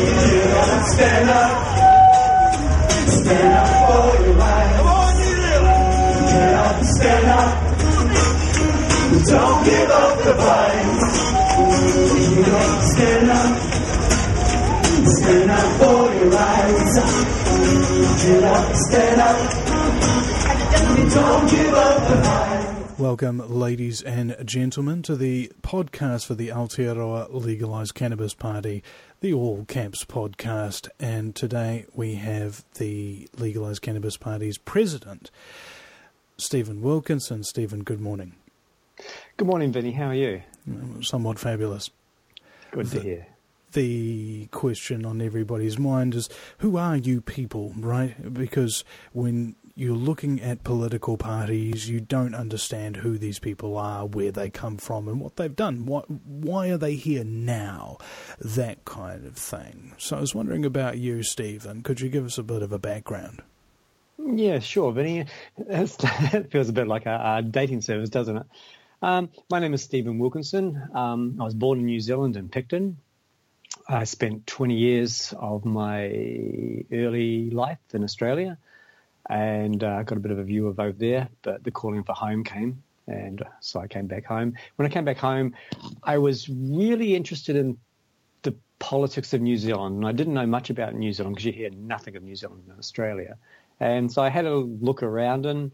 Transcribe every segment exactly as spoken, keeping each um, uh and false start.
Stand up. Stand up for your rights. Come on, get up, stand up. Don't give up the fight. Get up, stand up. Stand up for your rights. Get up, stand up. Don't give up the fight. Welcome, ladies and gentlemen, to the podcast for the Aotearoa Legalised Cannabis Party, the All Camps podcast. And today we have the Legalised Cannabis Party's president, Stephen Wilkinson. Stephen, good morning. Good morning, Vinny. How are you? Somewhat fabulous. Good the, to hear. The question on everybody's mind is, who are you people, right? Because when you're looking at political parties, you don't understand who these people are, where they come from, and what they've done. Why, why are they here now? That kind of thing. So I was wondering about you, Stephen. Could you give us a bit of a background? Yeah, sure, Vinny. It feels a bit like a, a dating service, doesn't it? Um, my name is Stephen Wilkinson. Um, I was born in New Zealand in Picton. I spent twenty years of my early life in Australia, and I uh, got a bit of a view of over there, but the calling for home came, and so I came back home. When I came back home, I was really interested in the politics of New Zealand, and I didn't know much about New Zealand because you hear nothing of New Zealand in Australia. And so I had a look around, and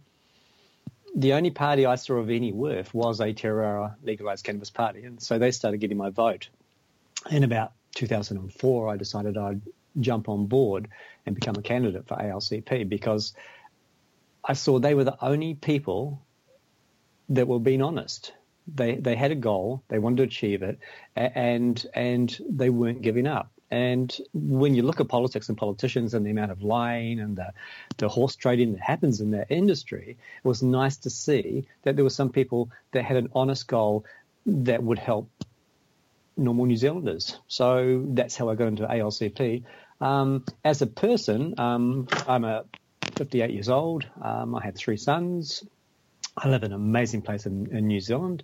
the only party I saw of any worth was Aotearoa Legalised Cannabis Party, and so they started getting my vote. In about two thousand four, I decided I'd jump on board and become a candidate for A L C P because I saw they were the only people that were being honest. They they had a goal, they wanted to achieve it, and and they weren't giving up. And when you look at politics and politicians and the amount of lying and the, the horse trading that happens in that industry, it was nice to see that there were some people that had an honest goal that would help normal New Zealanders. So that's how I got into A L C P. Um, as a person, um, I'm a fifty-eight years old. Um, I have three sons. I live in an amazing place in, in New Zealand,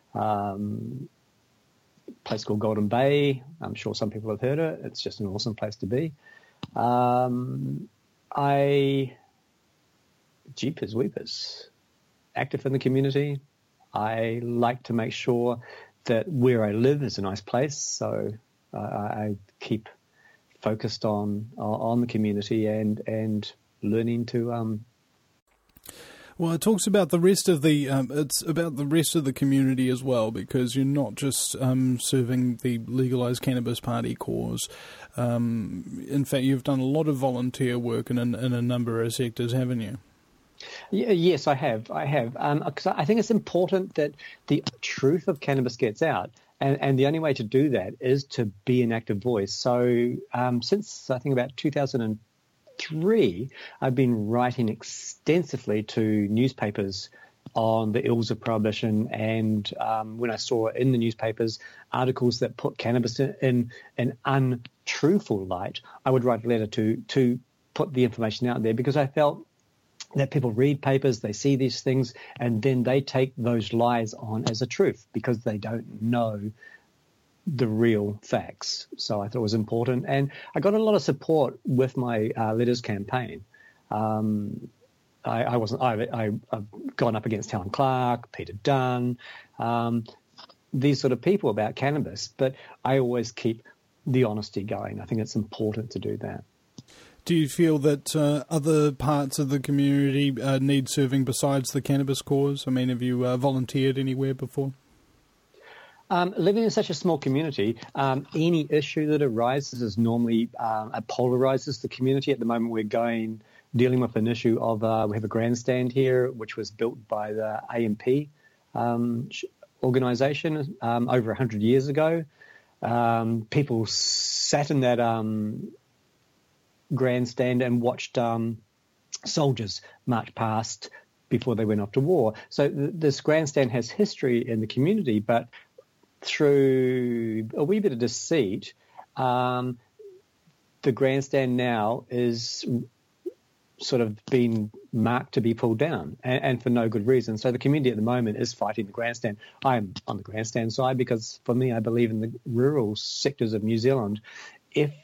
um, a place called Golden Bay. I'm sure some people have heard of it. It's just an awesome place to be. Um, I, jeepers weepers, active in the community. I like to make sure that where I live is a nice place, so uh, I keep focused on on the community and and learning to. Um... Well, it talks about the rest of the. Um, it's about the rest of the community as well, because you're not just um, serving the Legalised Cannabis Party cause. Um, in fact, you've done a lot of volunteer work in, in in a number of sectors, haven't you? Yeah, yes, I have. I have. Um, 'cause I think it's important that the truth of cannabis gets out. And, and the only way to do that is to be an active voice. So um, since, I think, about two thousand three, I've been writing extensively to newspapers on the ills of prohibition. And um, when I saw in the newspapers articles that put cannabis in, in an untruthful light, I would write a letter to to put the information out there, because I felt that people read papers, they see these things, and then they take those lies on as a truth because they don't know the real facts. So I thought it was important. And I got a lot of support with my uh, letters campaign. Um, I, I wasn't, I, I, I've gone up against Helen Clark, Peter Dunn, um, these sort of people about cannabis, but I always keep the honesty going. I think it's important to do that. Do you feel that uh, other parts of the community uh, need serving besides the cannabis cause? I mean, have you uh, volunteered anywhere before? Um, living in such a small community, um, any issue that arises is normally um, it polarizes the community. At the moment, we're going dealing with an issue of uh, we have a grandstand here, which was built by the A M P um, organisation um, over one hundred years ago. Um, people sat in that Um, grandstand and watched um, soldiers march past before they went off to war. So th- this grandstand has history in the community, but through a wee bit of deceit, um, the grandstand now is sort of been marked to be pulled down, and, and for no good reason. So the community at the moment is fighting the grandstand. I'm on the grandstand side because, for me, I believe in the rural sectors of New Zealand. If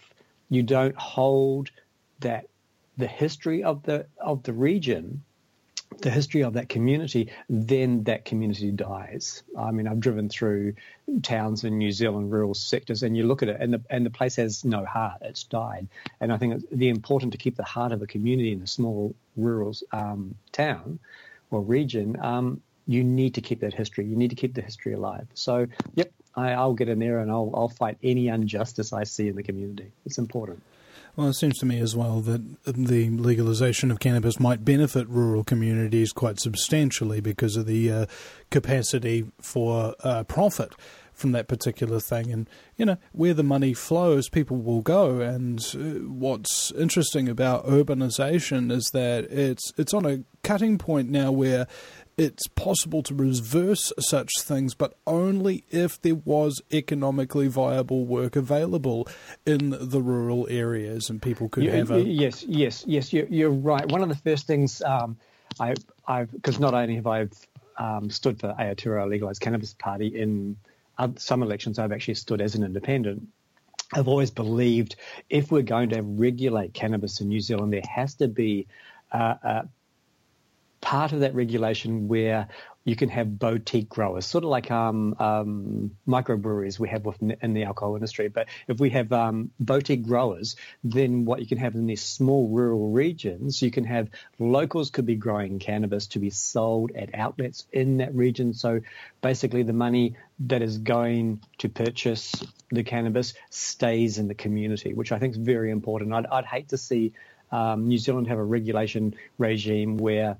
you don't hold that the history of the of the region, the history of that community, then that community dies. I mean, I've driven through towns in New Zealand, rural sectors, and you look at it, and the and the place has no heart. It's died. And I think it's the important to keep the heart of a community in a small rural um, town or region. Um, you need to keep that history. You need to keep the history alive. So, yep, I, I'll get in there and I'll I'll fight any injustice I see in the community. It's important. Well, it seems to me as well that the legalization of cannabis might benefit rural communities quite substantially because of the uh, capacity for uh, profit from that particular thing. And, you know, where the money flows, people will go. And uh, what's interesting about urbanization is that it's it's on a cutting point now where it's possible to reverse such things, but only if there was economically viable work available in the rural areas and people could you, have a... Yes, yes, yes, you're, you're right. One of the first things um, I, I've, because not only have I um, stood for Aotearoa Legalised Cannabis Party in some elections, I've actually stood as an independent. I've always believed if we're going to regulate cannabis in New Zealand, there has to be uh, a part of that regulation where you can have boutique growers, sort of like um, um, microbreweries we have within, in the alcohol industry. But if we have um, boutique growers, then what you can have in these small rural regions, you can have locals could be growing cannabis to be sold at outlets in that region. So basically the money that is going to purchase the cannabis stays in the community, which I think is very important. I'd, I'd hate to see um, New Zealand have a regulation regime where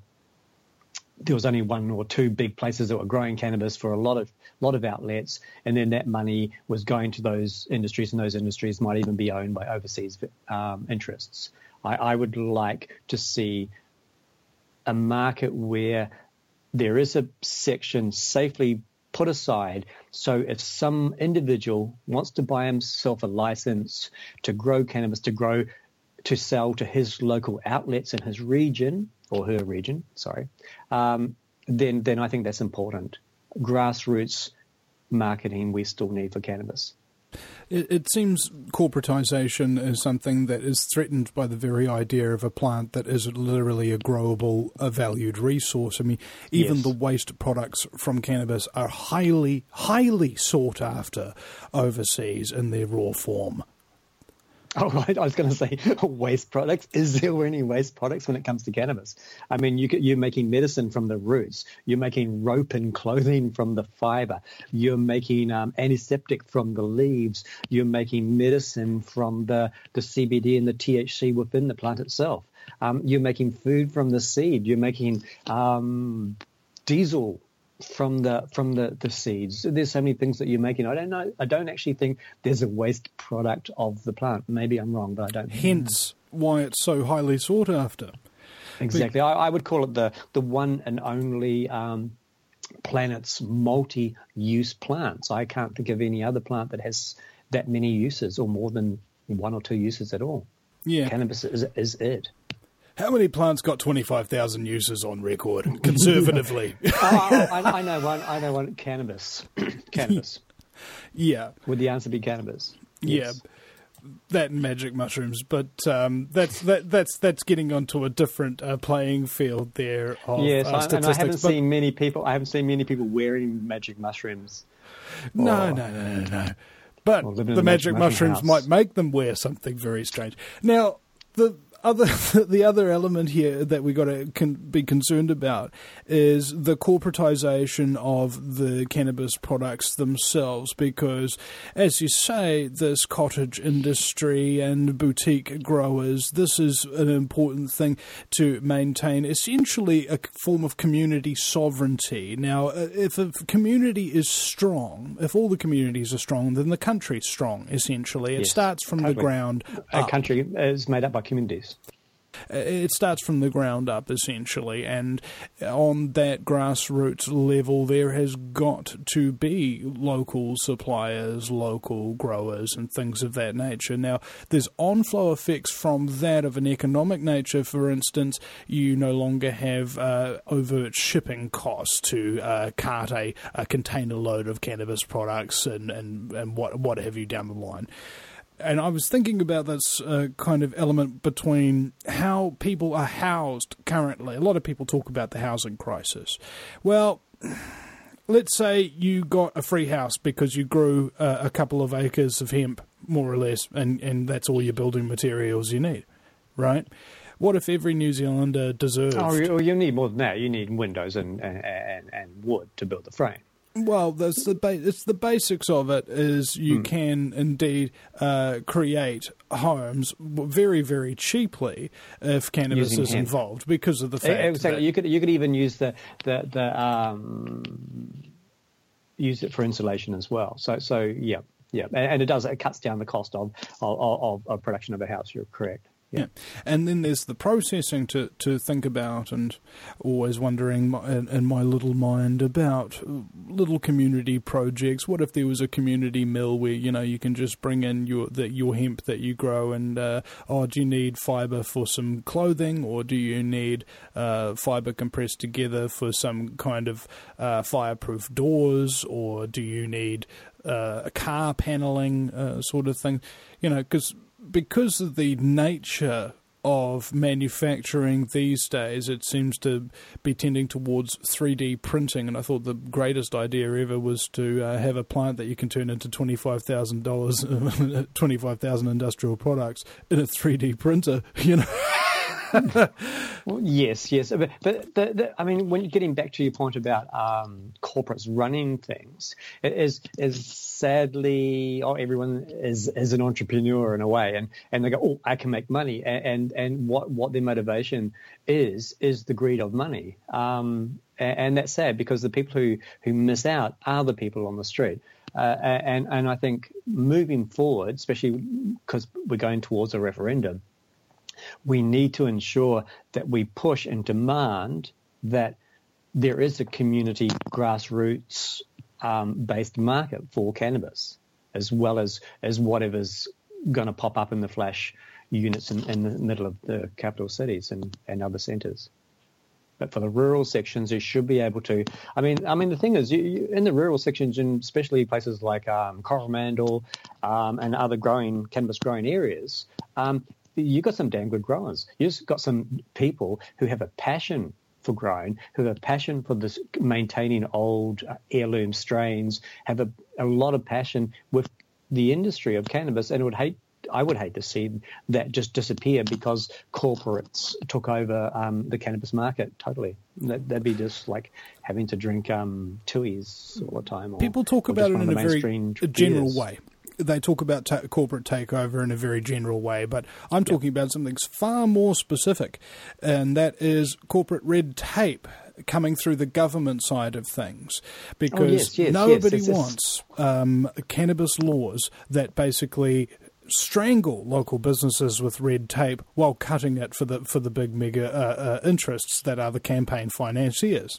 there was only one or two big places that were growing cannabis for a lot of lot of outlets, and then that money was going to those industries, and those industries might even be owned by overseas um, interests. I, I would like to see a market where there is a section safely put aside, so if some individual wants to buy himself a license to grow cannabis, to grow, to sell to his local outlets in his region, or her region, sorry, um, then then I think that's important. Grassroots marketing we still need for cannabis. It, it seems corporatisation is something that is threatened by the very idea of a plant that is literally a growable, a valued resource. I mean, even Yes. the waste products from cannabis are highly, highly sought after overseas in their raw form. Oh, right. I was going to say waste products. Is there any waste products when it comes to cannabis? I mean, you, you're making medicine from the roots. You're making rope and clothing from the fiber. You're making um, antiseptic from the leaves. You're making medicine from the, the C B D and the T H C within the plant itself. Um, you're making food from the seed. You're making um, diesel from the from the, the seeds. There's so many things that you're making. I don't know. I don't actually think there's a waste product of the plant. Maybe I'm wrong, but I don't. Hence why it's so highly sought after. Exactly. I, I would call it the, the one and only um, planet's multi-use plants. I can't think of any other plant that has that many uses or more than one or two uses at all. Yeah. Cannabis is, is it. How many plants got twenty-five thousand uses on record, conservatively? oh, I, I know one. I know one. Cannabis. Cannabis. Yeah. Would the answer be cannabis? Yes. Yeah. That and magic mushrooms, but um, that's that, that's that's getting onto a different uh, playing field there. Of, yes, uh, I, and I haven't but, seen many people. I haven't seen many people wearing magic mushrooms. No, or, no, no, no, no. But or the magic, magic mushroom mushrooms house. might make them wear something very strange. Now, the other the other element here that we got to con- be concerned about is the corporatization of the cannabis products themselves, because, as you say, this cottage industry and boutique growers, this is an important thing to maintain, essentially a form of community sovereignty. Now, if a community is strong, if all the communities are strong, then the country's strong, essentially. It Yes, starts from totally. the ground A up. country is made up by communities. It starts from the ground up, essentially, and on that grassroots level, there has got to be local suppliers, local growers, and things of that nature. Now, there's on-flow effects from that of an economic nature. For instance, you no longer have uh, overt shipping costs to uh, cart a, a container load of cannabis products and, and, and what, what have you down the line. and I was thinking about this uh, kind of element between how people are housed currently. A lot of people talk about the housing crisis. Well, let's say you got a free house because you grew uh, a couple of acres of hemp, more or less, and, and that's all your building materials you need, right? What if every New Zealander deserved... Oh, you, you need more than that. You need windows and, and, and, and wood to build the frame. Well, that's the ba- it's the basics of it is you mm. can indeed uh, create homes very, very cheaply if cannabis Using is hemp. involved because of the fact exactly. that... You could, you could even use the... the, the um, use it for insulation as well. So, so yeah, yeah. And, and it does, it cuts down the cost of, of, of, of production of a house. You're correct. Yeah. yeah, and then there's the processing to, to think about, and always wondering my, in, in my little mind about little community projects. What if there was a community mill where, you know, you can just bring in your the, your hemp that you grow, and uh, oh, do you need fibre for some clothing, or do you need uh, fibre compressed together for some kind of uh, fireproof doors, or do you need uh, a car panelling uh, sort of thing? You know, because. Because of the nature of manufacturing these days, it seems to be tending towards three D printing, and I thought the greatest idea ever was to uh, have a plant that you can turn into twenty-five thousand dollars, twenty-five thousand industrial products in a three D printer, you know. Well, yes, yes, but, but the, the, I mean, when you're getting back to your point about um, corporates running things, it is is sadly, oh, everyone is is an entrepreneur in a way, and, and they go, oh, I can make money, and and, and what, what their motivation is is the greed of money, um, and, and that's sad because the people who, who miss out are the people on the street. Uh, and and I think moving forward, especially because we're going towards a referendum, we need to ensure that we push and demand that there is a community grassroots um, based market for cannabis, as well as, as whatever's going to pop up in the flash units in, in the middle of the capital cities and, and other centres. But for the rural sections, you should be able to. I mean, I mean, the thing is, you, you, in the rural sections, and especially places like um, Coromandel um, and other growing cannabis growing areas, um, you've got some damn good growers. You've got some people who have a passion for growing, who have a passion for this maintaining old uh, heirloom strains, have a, a lot of passion with the industry of cannabis, and would hate. I would hate to see that just disappear because corporates took over um, the cannabis market totally. That, that'd be just like having to drink um, Tui's all the time. Or, People talk or about it in a very general beers. way. They talk about ta- corporate takeover in a very general way, but I'm talking yep. about something far more specific, and that is corporate red tape coming through the government side of things, because oh, yes, yes, nobody yes, yes, wants um, cannabis laws that basically strangle local businesses with red tape while cutting it for the for the big mega uh, uh, interests that are the campaign financiers.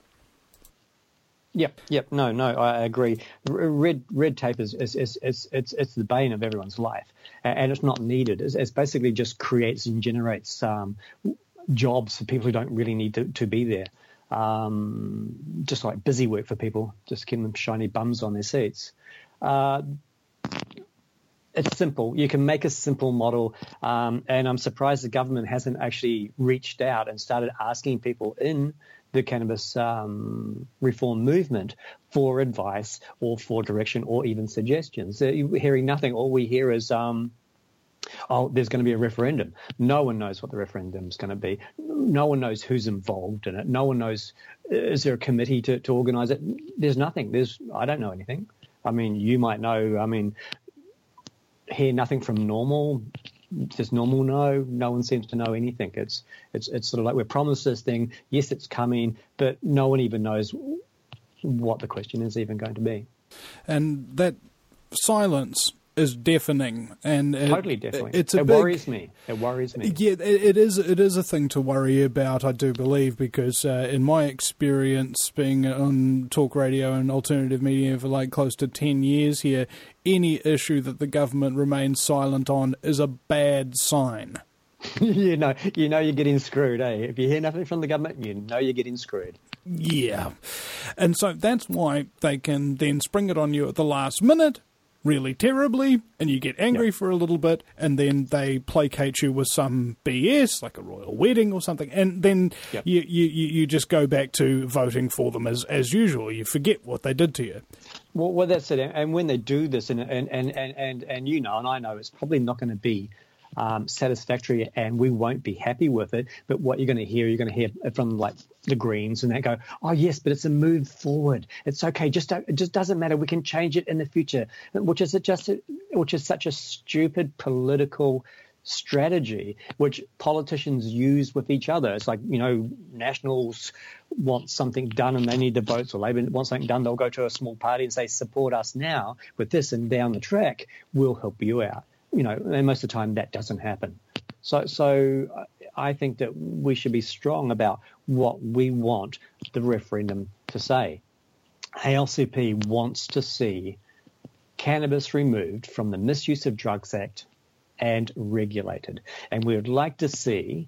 Yep, yep. No, no, I agree. Red red tape is, is, is, is it's it's the bane of everyone's life, and it's not needed. It's, it's basically just creates and generates um, jobs for people who don't really need to, to be there. Um, just like busy work for people, just getting them shiny bums on their seats. Uh, it's simple. You can make a simple model, um, and I'm surprised the government hasn't actually reached out and started asking people in the cannabis um, reform movement for advice or for direction or even suggestions. Uh, you're hearing nothing. All we hear is, um, oh, there's going to be a referendum. No one knows what the referendum is going to be. No one knows who's involved in it. No one knows, is there a committee to, to organise it? There's nothing. There's I don't know anything. I mean, you might know. I mean, hear nothing from Normal. Does Normal know? No one seems to know anything. It's it's it's sort of like we're promised this thing. Yes, it's coming, but no one even knows what the question is even going to be. And that silence is deafening, and it, totally deafening. It's a it big, worries me. It worries me. Yeah, it, it is. It is a thing to worry about, I do believe, because uh, in my experience, being on talk radio and alternative media for like close to ten years here, any issue that the government remains silent on is a bad sign. you know, you know, you're getting screwed, eh? If you hear nothing from the government, you know you're getting screwed. Yeah, and so that's why they can then spring it on you at the last minute. really terribly, and you get angry Yep. for a little bit, and then they placate you with some B S, like a royal wedding or something, and then Yep. you, you, you you just go back to voting for them as, as usual. You forget what they did to you. Well, well, that's it. And when they do this, and and and and and, and you know, and I know, it's probably not going to be um, satisfactory, and we won't be happy with it. But what you're going to hear, you're going to hear from like the Greens, and they go, "Oh yes, but it's a move forward. It's okay. Just don't, it just doesn't matter. We can change it in the future." Which is just a, which is such a stupid political strategy which politicians use with each other. It's like, you know, Nationals want something done and they need the votes, or Labor wants something done, they'll go to a small party and say, support us now with this, and down the track we'll help you out. You know, and most of the time that doesn't happen. So so I think that we should be strong about what we want the referendum to say. A L C P wants to see cannabis removed from the Misuse of Drugs Act and regulated. And we would like to see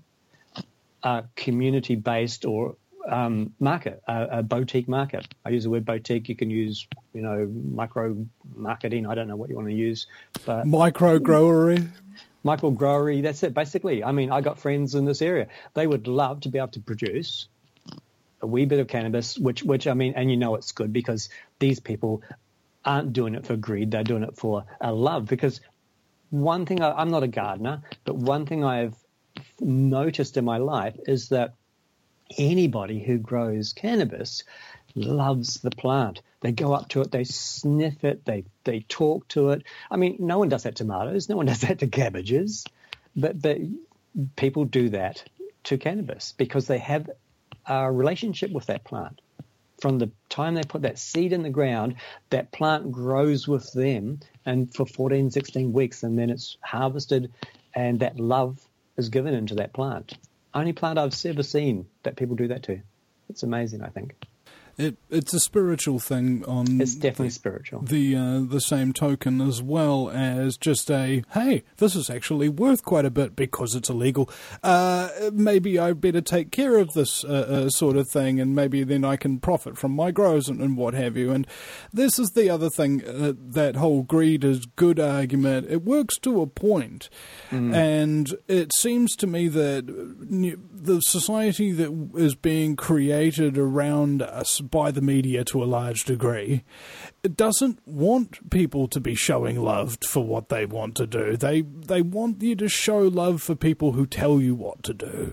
a community-based or um, market, a, a boutique market. I use the word boutique. You can use, you know, micro-marketing. I don't know what you want to use. But Micro-growery. Micro-growery, that's it, basically. I mean, I got friends in this area. They would love to be able to produce a wee bit of cannabis, which, which I mean, and you know it's good because these people aren't doing it for greed. They're doing it for a love, because one thing, I, I'm not a gardener, but one thing I've noticed in my life is that anybody who grows cannabis loves the plant. They go up to it, they sniff it, they, they talk to it. I mean, no one does that to tomatoes, no one does that to cabbages, but, but people do that to cannabis because they have a relationship with that plant. From the time they put that seed in the ground, that plant grows with them and for fourteen, sixteen weeks, and then it's harvested and that love is given into that plant. Only plant I've ever seen that people do that to. It's amazing, I think. It, it's a spiritual thing on It's definitely the, spiritual. The uh, the same token, as well as just a, hey, this is actually worth quite a bit because it's illegal. Uh, maybe I better take care of this uh, uh, sort of thing, and maybe then I can profit from my grows and, and what have you. And this is the other thing, uh, that whole greed is good argument. It works to a point. Mm. And it seems to me that the society that is being created around us by the media to a large degree, it doesn't want people to be showing love for what they want to do. They they want you to show love for people who tell you what to do.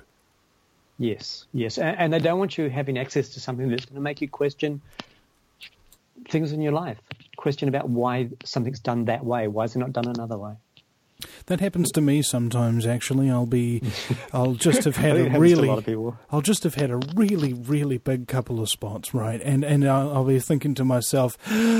Yes, yes. And, and they don't want you having access to something that's going to make you question things in your life. Question about why something's done that way. Why is it not done another way? That happens to me sometimes. Actually, I'll be, I'll just have had I think a it happens really, to a lot of people. I'll just have had a really, really big couple of spots, right? And and I'll, I'll be thinking to myself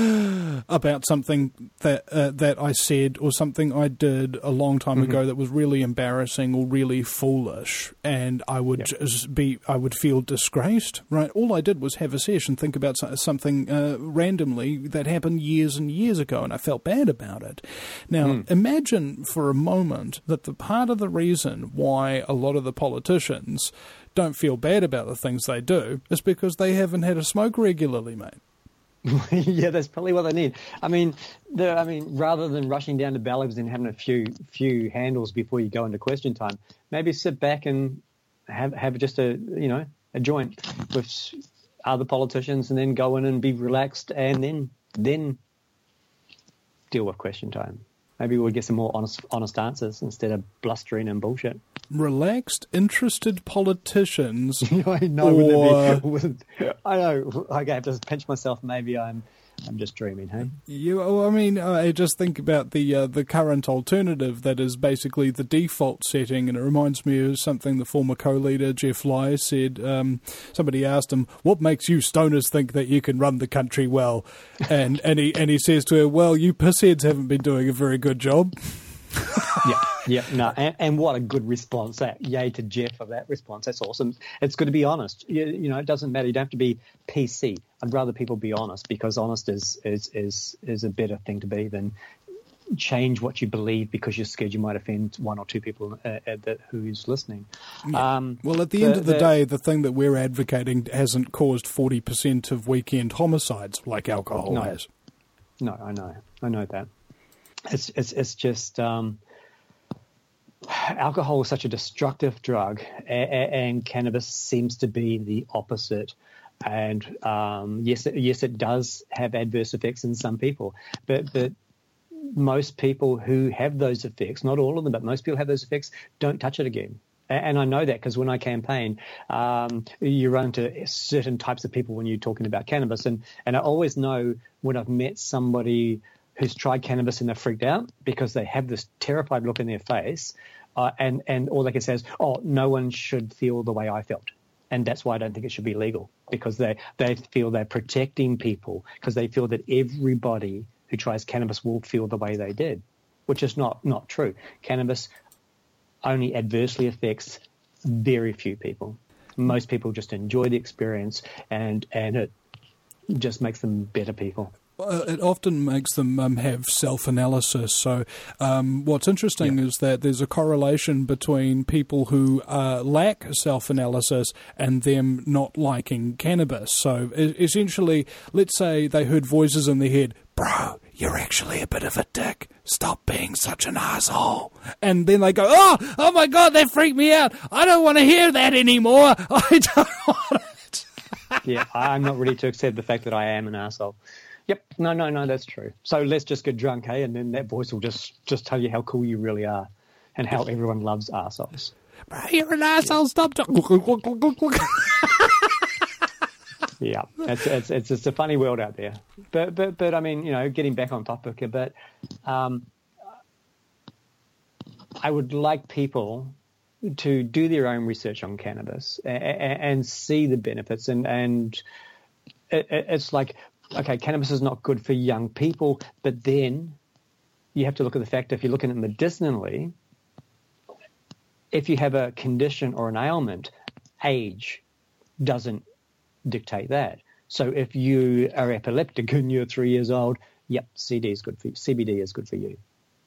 about something that uh, that I said or something I did a long time Mm-hmm. ago that was really embarrassing or really foolish, and I would Yep. just be, I would feel disgraced, right? All I did was have a session, think about so- something uh, randomly that happened years and years ago, and I felt bad about it. Now, Mm. imagine for a moment that the part of the reason why a lot of the politicians don't feel bad about the things they do is because they haven't had a smoke regularly, mate. Yeah, that's probably what they need. I mean, the, I mean, rather than rushing down to Ballabs and having a few few handles before you go into question time, maybe sit back and have have just a you know a joint with other politicians, and then go in and be relaxed, and then then deal with question time. Maybe we'll get some more honest honest answers instead of blustering and bullshit. Relaxed, interested politicians. I know. Or, wouldn't it be, I know. I have to pinch myself. Maybe I'm, I'm just dreaming. Hey. You, well, I mean, I just think about the uh, the current alternative that is basically the default setting, and it reminds me of something the former co-leader Jeff Lye said. Um, somebody asked him, "What makes you stoners think that you can run the country well?" And and he and he says to her, "Well, you pissheads haven't been doing a very good job." yeah, yeah, no, and, and what a good response! That yay to Jeff for that response. That's awesome. It's good to be honest. You, you know, it doesn't matter. You don't have to be P C. I'd rather people be honest, because honest is is is is a better thing to be than change what you believe because you're scared you might offend one or two people uh, uh, that who's listening. Yeah. Um, well, at the, the end of the, the day, the thing that we're advocating hasn't caused forty percent of weekend homicides like alcohol no, has. No, I know, I know that. it's it's it's just um, alcohol is such a destructive drug, and, and cannabis seems to be the opposite. And um, yes, it, yes, it does have adverse effects in some people, but but most people who have those effects, not all of them, but most people have those effects, don't touch it again. And I know that because when I campaign, um, you run into certain types of people when you're talking about cannabis. And, and I always know when I've met somebody who's tried cannabis and they're freaked out because they have this terrified look in their face, uh, and, and all they can say is, oh, no one should feel the way I felt. And that's why I don't think it should be legal, because they, they feel they're protecting people, because they feel that everybody who tries cannabis will feel the way they did, which is not, not true. Cannabis only adversely affects very few people. Most people just enjoy the experience, and, and it just makes them better people. Uh, it often makes them um, have self-analysis. So um, what's interesting yeah. is that there's a correlation between people who uh, lack self-analysis and them not liking cannabis. So e- essentially, let's say they heard voices in their head, bro, you're actually a bit of a dick. Stop being such an asshole. And then they go, oh, oh my God, that freaked me out. I don't want to hear that anymore. I don't want it. Yeah, I'm not ready to accept the fact that I am an asshole. Yep. No, no, no, that's true. So let's just get drunk, hey? And then that voice will just, just tell you how cool you really are and how everyone loves arseholes. You're an asshole, stop talking. Yeah, it's, it's it's it's a funny world out there. But, but, but I mean, you know, getting back on topic a bit, um, I would like people to do their own research on cannabis and, and see the benefits. And, and it, it's like, okay, cannabis is not good for young people, but then you have to look at the fact, if you're looking at medicinally, if you have a condition or an ailment, age doesn't dictate that. So if you are epileptic and you're three years old, yep, C D is good for you. C B D is good for you.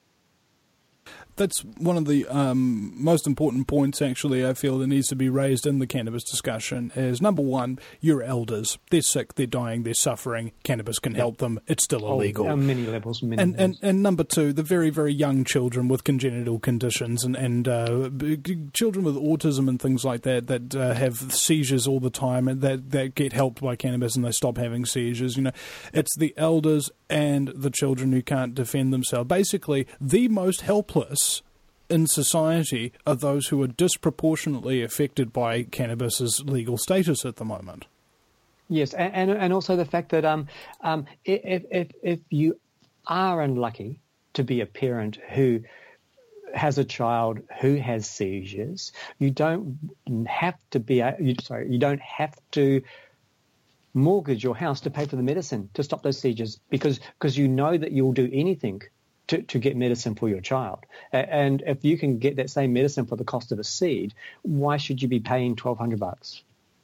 That's one of the um, most important points, actually, I feel that needs to be raised in the cannabis discussion is, number one, your elders. They're sick, they're dying, they're suffering. Cannabis can help them. It's still illegal. Oh, on many levels. Many and, levels. and and number two, the very, very young children with congenital conditions and, and uh, children with autism and things like that that uh, have seizures all the time and that, that get helped by cannabis and they stop having seizures. You know, it's the elders and the children who can't defend themselves. Basically, the most helpless in society are those who are disproportionately affected by cannabis's legal status at the moment. Yes, and and, and also the fact that um, um, if, if if you are unlucky to be a parent who has a child who has seizures, you don't have to be you, sorry, you don't have to mortgage your house to pay for the medicine to stop those seizures, because because you know that you'll do anything To, to get medicine for your child. And if you can get that same medicine for the cost of a seed, why should you be paying twelve hundred bucks?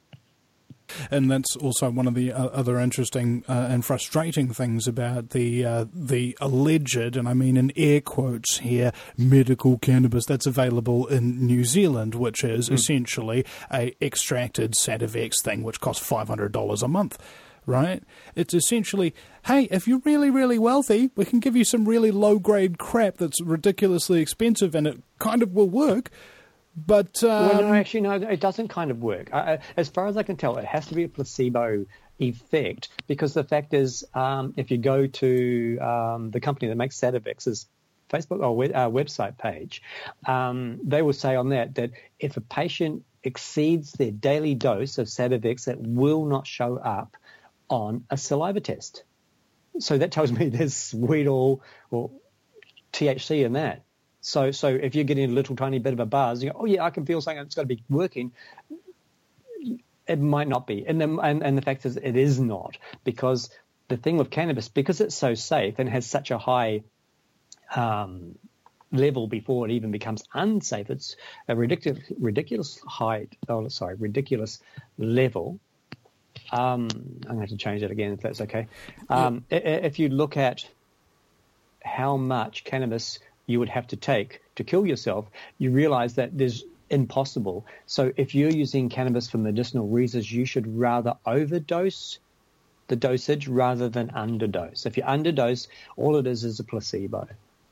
And that's also one of the uh, other interesting uh, and frustrating things about the uh, the alleged, and I mean in air quotes here, medical cannabis that's available in New Zealand, which is mm. essentially a extracted Sativex thing, which costs five hundred dollars a month. Right? It's essentially, hey, if you're really, really wealthy, we can give you some really low-grade crap that's ridiculously expensive and it kind of will work, but... Um, well, no, actually, no, it doesn't kind of work. I, as far as I can tell, it has to be a placebo effect, because the fact is, um, if you go to um, the company that makes Sativex's Facebook or web, uh, website page, um, they will say on that that if a patient exceeds their daily dose of Sativex, it will not show up on a saliva test. So that tells me there's sweet or, or T H C in that. So so if you're getting a little tiny bit of a buzz, you go, oh, yeah, I can feel something, it's got to be working. It might not be. And, then, and, and the fact is it is not, because the thing with cannabis, because it's so safe and has such a high um, level before it even becomes unsafe, it's a ridiculous, ridiculous high, oh, sorry, ridiculous level. Um, I'm going to have to change that again if that's okay. Um, yeah. If you look at how much cannabis you would have to take to kill yourself, you realize that there's impossible. So if you're using cannabis for medicinal reasons, you should rather overdose the dosage rather than underdose. If you underdose, all it is is a placebo.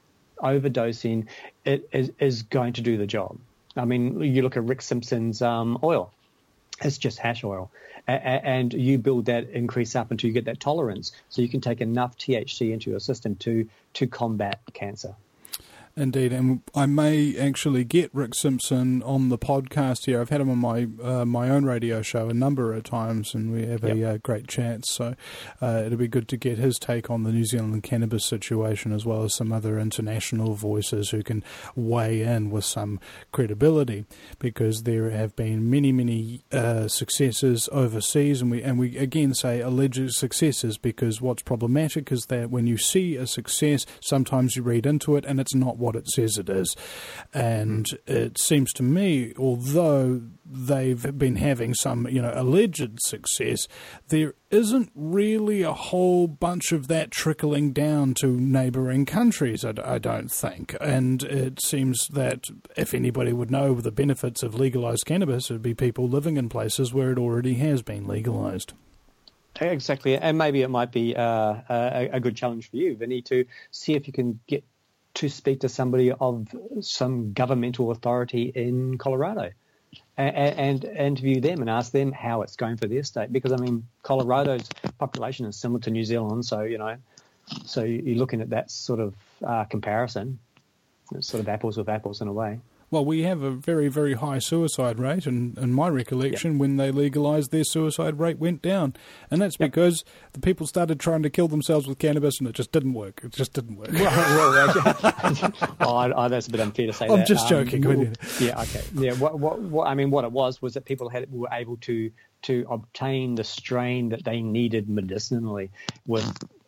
overdosing, it is, is going to do the job. I mean, you look at Rick Simpson's um, oil. It's just hash oil. A- and you build that increase up until you get that tolerance, so you can take enough T H C into your system to to combat cancer. Indeed, and I may actually get Rick Simpson on the podcast here. I've had him on my uh, my own radio show a number of times, and we have a yep. uh, great chat. So uh, it'll be good to get his take on the New Zealand cannabis situation, as well as some other international voices who can weigh in with some credibility, because there have been many, many uh, successes overseas, and we and we again say alleged successes, because what's problematic is that when you see a success, sometimes you read into it, and it's not what it says it is. And it seems to me, although they've been having some, you know, alleged success, there isn't really a whole bunch of that trickling down to neighbouring countries, I, I don't think. And it seems that if anybody would know the benefits of legalised cannabis, it would be people living in places where it already has been legalised. Exactly, and maybe it might be uh, a, a good challenge for you, Vinny, to see if you can get to speak to somebody of some governmental authority in Colorado and, and interview them and ask them how it's going for their state. Because, I mean, Colorado's population is similar to New Zealand, so, you know, so you're looking at that sort of uh, comparison, it's sort of apples with apples in a way. Well, we have a very, very high suicide rate, and in my recollection, yep. when they legalised, their suicide rate went down. And that's yep. because the people started trying to kill themselves with cannabis, and it just didn't work. It just didn't work. Well, well, oh, I, I, that's a bit unfair to say I'm that. just joking. Um, yeah, okay. Yeah, what, what, what, I mean, what it was was that people had were able to to obtain the strain that they needed medicinally. With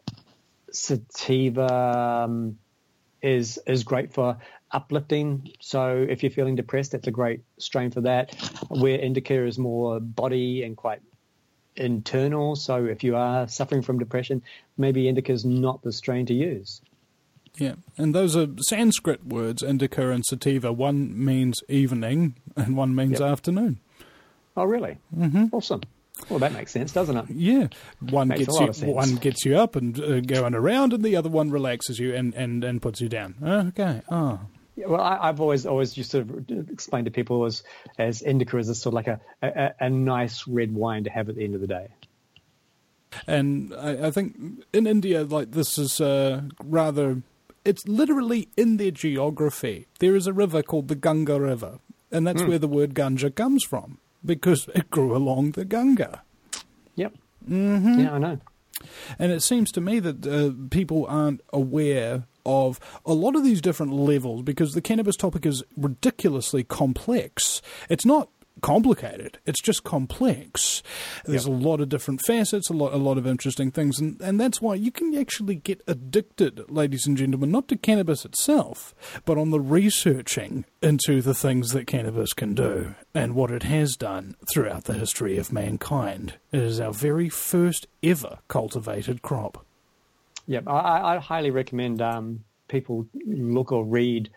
sativa um, is is great for uplifting, so if you're feeling depressed, that's a great strain for that. Where indica is more body and quite internal, so if you are suffering from depression, maybe indica is not the strain to use. Yeah, and those are Sanskrit words, indica and sativa. One means evening and one means yep. afternoon. Oh, really? Mm-hmm. Awesome. Well, that makes sense, doesn't it? Yeah, one makes gets you one gets you up and uh, going around, and the other one relaxes you and, and, and puts you down. Okay. Oh. Yeah, well, I, I've always always used to explain to people as as indica is a sort of like a, a, a nice red wine to have at the end of the day. And I, I think in India, like this is uh, rather, it's literally in their geography. There is a river called the Ganga River, and that's mm. where the word ganja comes from, because it grew along the Ganga. Yep. Mm-hmm. Yeah, I know. And it seems to me that uh, people aren't aware of a lot of these different levels, because the cannabis topic is ridiculously complex. It's not complicated, it's just complex. There's yep. a lot of different facets, a lot a lot of interesting things, and, and that's why you can actually get addicted, ladies and gentlemen, not to cannabis itself, but on the researching into the things that cannabis can do and what it has done throughout the history of mankind. It is our very first ever cultivated crop. Yeah, I, I highly recommend um, people look or read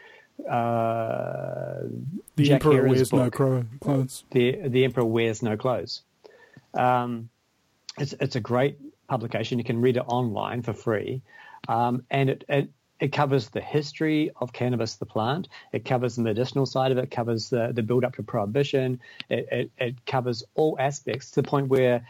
uh, The Jack Emperor Heerer's Wears book, No Cro- Clothes. The The Emperor Wears No Clothes. Um, it's it's a great publication. You can read it online for free, um, and it, it it covers the history of cannabis, the plant. It covers the medicinal side of it. It covers the the build up to prohibition. It, it it covers all aspects to the point where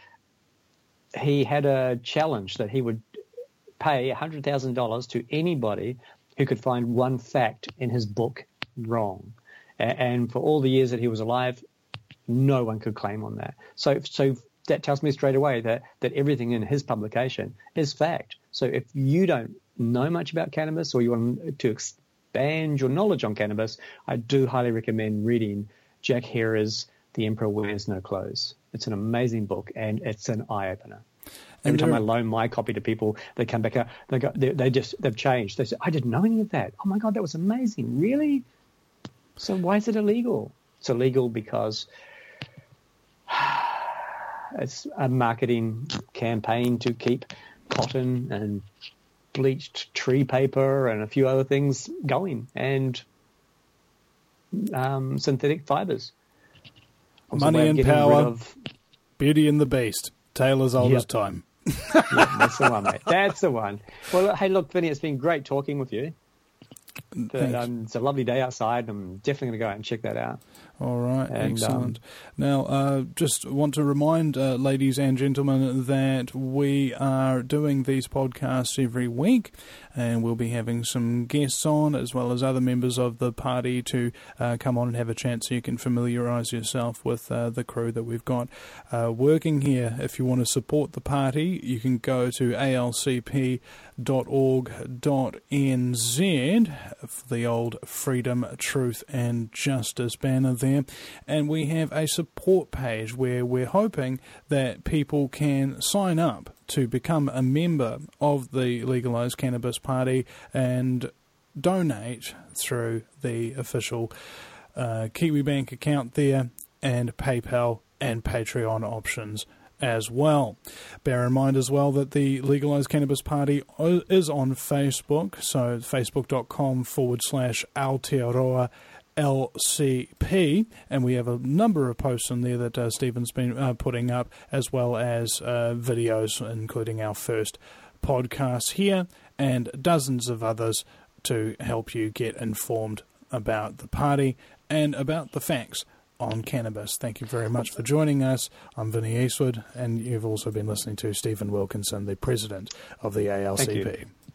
he had a challenge that he would pay one hundred thousand dollars to anybody who could find one fact in his book wrong. And for all the years that he was alive, no one could claim on that. So so that tells me straight away that, that everything in his publication is fact. So if you don't know much about cannabis, or you want to expand your knowledge on cannabis, I do highly recommend reading Jack Heerer's The Emperor Wears No Clothes. It's an amazing book, and it's an eye-opener. Every time I loan my copy to people, they come back out. They go, they, they just they've changed. They say, "I didn't know any of that. Oh my God, that was amazing! Really? So why is it illegal?" It's illegal because it's a marketing campaign to keep cotton and bleached tree paper and a few other things going, and um, synthetic fibers. Money and power, Beauty and the Beast, tale as old yep. as time. Yeah, that's the one, mate. That's the one. Well, hey, look, Vinny, it's been great talking with you. But, um, it's a lovely day outside. I'm definitely going to go out and check that out. All right, And, excellent. um, Now, uh, just want to remind uh, ladies and gentlemen that we are doing these podcasts every week, and we'll be having some guests on, as well as other members of the party to uh, come on and have a chat so you can familiarise yourself with uh, the crew that we've got uh, working here. If you want to support the party, you can go to a l c p dot org dot n z for the old Freedom, Truth and Justice banner there. And we have a support page where we're hoping that people can sign up to become a member of the Legalised Cannabis Party and donate through the official uh, Kiwi Bank account there, and PayPal and Patreon options as well. Bear in mind as well that the Legalised Cannabis Party is on Facebook, so facebook.com forward slash Aotearoa L C P, and we have a number of posts in there that uh, Stephen's been uh, putting up, as well as uh, videos, including our first podcast here, and dozens of others to help you get informed about the party and about the facts on cannabis. Thank you very much for joining us. I'm Vinny Eastwood, and you've also been listening to Stephen Wilkinson, the president of the A L C P. Thank you.